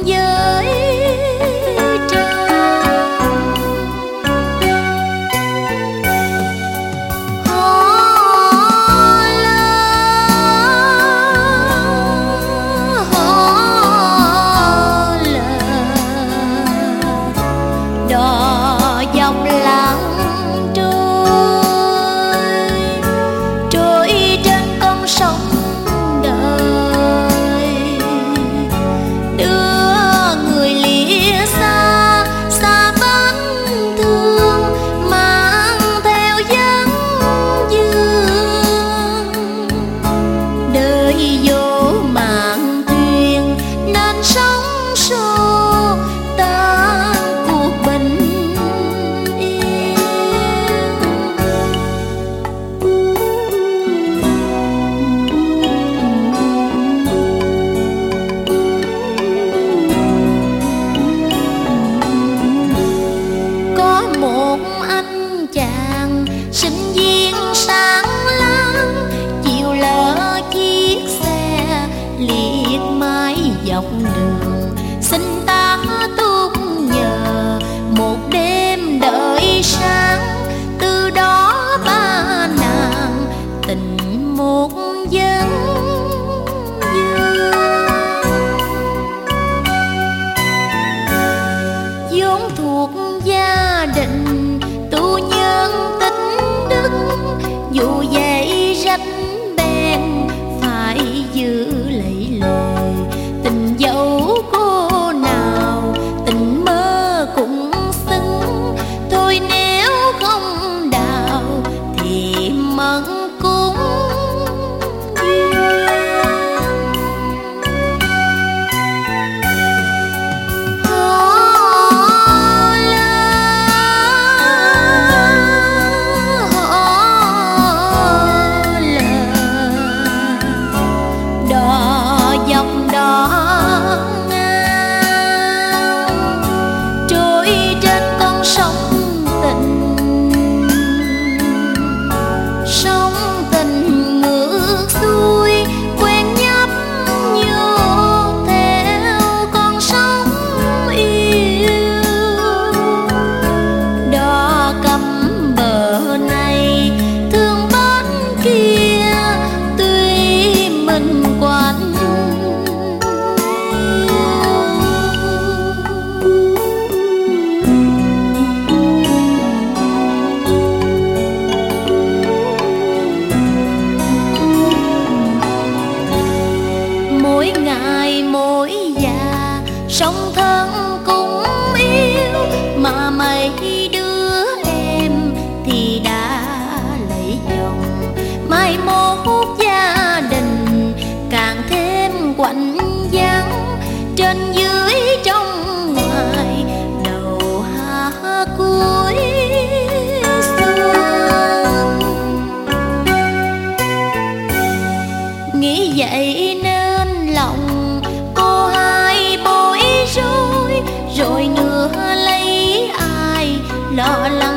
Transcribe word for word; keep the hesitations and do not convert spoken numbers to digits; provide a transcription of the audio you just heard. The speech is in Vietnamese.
với trời. Họ là họ là đò dòng lặng trôi trôi trên con sông đời, đưa người lìa xa xa vết thương mang theo dáng dương. Đời vô mạn thuyền nên sóng xô tan cuộc bình yên. Có một anh chàng sinh viên sáng láng, chiều lỡ chiếc xe liệt mái dọc đường. Xin ta tuốt nhờ một đêm đợi sáng, từ đó ba nàng tình một dân dương. vốn thuộc gia đình tu nhân tích đức, dù vậy rách bèn phải giữ lấy lời. Tình dẫu cô nào tình mơ cũng xứng, thôi nếu không đào thì mận cũng duyên. Họ là họ là đò dòng đò ngang trôi trên con sông tình. Sông tình ngược xuôi quen nhấp nhô theo con sóng yêu. Đò cập bờ này thương bên kia, tuy mình quạnh mỗi ngày mỗi già song thân cũng yêu, mà mấy đứa em thì đã lấy chồng. Mai mốt gia đình càng thêm quạnh vắng, trên dưới trong ngoài đầu hạ cuối xuân. Nghĩ vậy nên lòng cô hai bối rối, rồi nữa lấy ai lo lắng